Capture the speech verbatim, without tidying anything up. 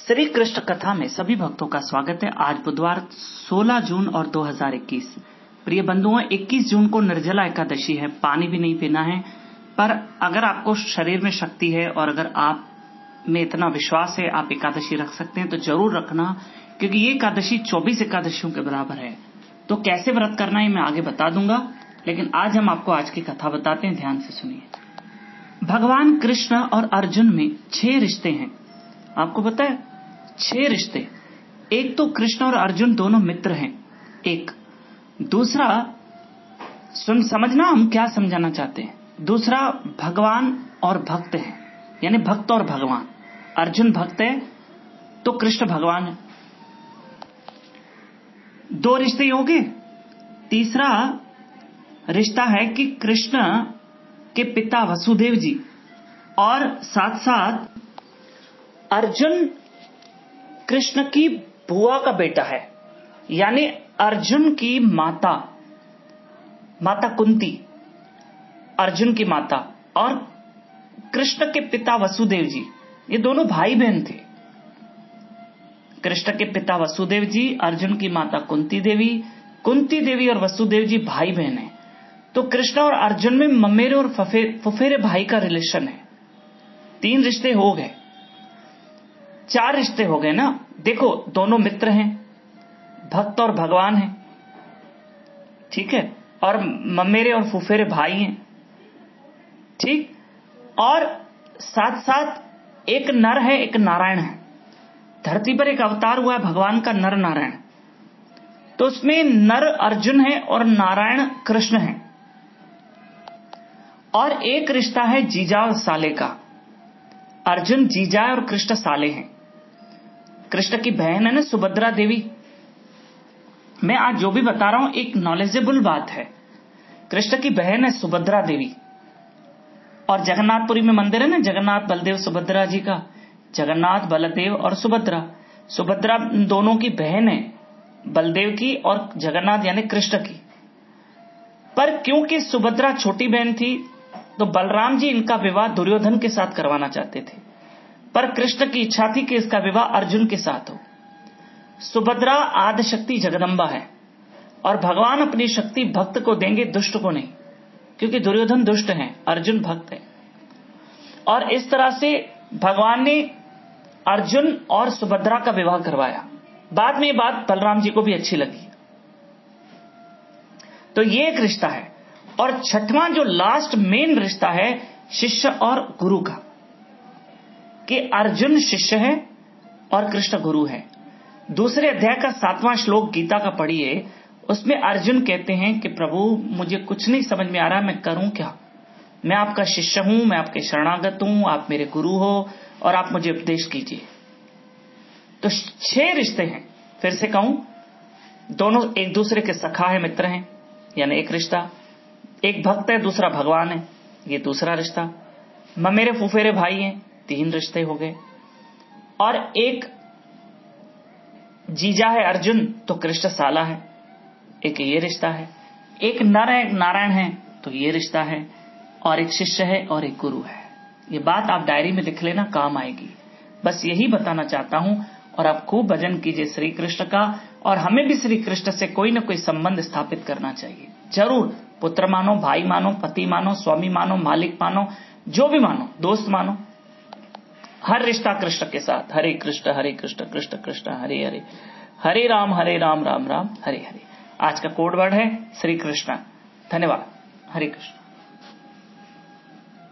श्री कृष्ण कथा में सभी भक्तों का स्वागत है। आज बुधवार सोलह जून और दो हज़ार इक्कीस। प्रिय बंधुओं, इक्कीस जून को निर्जला एकादशी है। पानी भी नहीं पीना है, पर अगर आपको शरीर में शक्ति है और अगर आप में इतना विश्वास है, आप एकादशी रख सकते हैं तो जरूर रखना, क्योंकि ये एकादशी चौबीस एकादशियों के बराबर है। तो कैसे व्रत करना है मैं आगे बता दूंगा, लेकिन आज हम आपको आज की कथा बताते हैं। ध्यान से सुनिए। भगवान कृष्ण और अर्जुन में छह रिश्ते हैं। आपको पता है, छह रिश्ते। एक तो कृष्ण और अर्जुन दोनों मित्र हैं। एक दूसरा, सुन समझना हम क्या समझाना चाहते हैं। दूसरा, भगवान और भक्त है, यानी भक्त और भगवान। अर्जुन भक्त है तो कृष्ण भगवान है। दो रिश्ते हो गए। तीसरा रिश्ता है कि कृष्ण के पिता वसुदेव जी और साथ साथ अर्जुन कृष्ण की बुआ का बेटा है, यानी अर्जुन की माता माता कुंती, अर्जुन की माता, और कृष्ण के पिता वसुदेव जी, ये दोनों भाई बहन थे। कृष्ण के पिता वसुदेव जी, अर्जुन की माता कुंती देवी, कुंती देवी और वसुदेव जी भाई बहन हैं। तो कृष्ण और अर्जुन में ममेरे और फुफेरे भाई का रिलेशन है। तीन रिश्ते हो गए, चार रिश्ते हो गए ना। देखो, दोनों मित्र हैं, भक्त और भगवान हैं, ठीक है, और ममेरे और फुफेरे भाई हैं, ठीक। और साथ साथ एक नर है, एक नारायण है। धरती पर एक अवतार हुआ है भगवान का, नर नारायण। तो उसमें नर अर्जुन है और नारायण कृष्ण है। और एक रिश्ता है जीजा और साले का। अर्जुन जीजा और कृष्ण साले हैं। कृष्ण की बहन है ना सुभद्रा देवी। मैं आज जो भी बता रहा हूं एक नॉलेजेबल बात है। कृष्ण की बहन है सुभद्रा देवी। और जगन्नाथपुरी में मंदिर है ना, जगन्नाथ बलदेव सुभद्रा जी का। जगन्नाथ बलदेव और सुभद्रा, सुभद्रा दोनों की बहन है, बलदेव की और जगन्नाथ यानी कृष्ण की। पर क्योंकि सुभद्रा छोटी बहन थी तो बलराम जी इनका विवाह दुर्योधन के साथ करवाना चाहते थे, पर कृष्ण की इच्छा थी कि इसका विवाह अर्जुन के साथ हो। सुभद्रा आदिशक्ति जगदम्बा है और भगवान अपनी शक्ति भक्त को देंगे, दुष्ट को नहीं, क्योंकि दुर्योधन दुष्ट है, अर्जुन भक्त है। और इस तरह से भगवान ने अर्जुन और सुभद्रा का विवाह करवाया। बाद में ये बात बलराम जी को भी अच्छी लगी। तो ये एक रिश्ता है। और छठवां जो लास्ट मेन रिश्ता है शिष्य और गुरु का, कि अर्जुन शिष्य है और कृष्ण गुरु है। दूसरे अध्याय का सातवां श्लोक गीता का पढ़िए। उसमें अर्जुन कहते हैं कि प्रभु मुझे कुछ नहीं समझ में आ रहा, मैं करूं क्या? मैं आपका शिष्य हूं, मैं आपके शरणागत हूं, आप मेरे गुरु हो और आप मुझे उपदेश कीजिए। तो छह रिश्ते हैं। फिर से कहूं, दोनों एक दूसरे के सखा है, मित्र हैं, यानी एक रिश्ता। एक भक्त है, दूसरा भगवान है, ये दूसरा रिश्ता। ममेरे फुफेरे भाई हैं, तीन रिश्ते हो गए। और एक जीजा है अर्जुन तो कृष्ण साला है, एक ये रिश्ता है। एक नर है, एक नारायण है, तो ये रिश्ता है। और एक शिष्य है और एक गुरु है। ये बात आप डायरी में लिख लेना, काम आएगी। बस यही बताना चाहता हूं। और आप खूब भजन कीजिए श्री कृष्ण का। और हमें भी श्री कृष्ण से कोई ना कोई संबंध स्थापित करना चाहिए, जरूर। पुत्र मानो, भाई मानो, पति मानो, स्वामी मानो, मालिक मानो, जो भी मानो, दोस्त मानो, हर रिश्ता कृष्ण के साथ। हरे कृष्ण हरे कृष्ण कृष्ण कृष्ण हरे हरे, हरे राम हरे राम राम राम हरे हरे। आज का कोड वर्ड है श्री कृष्ण। धन्यवाद। हरे कृष्ण।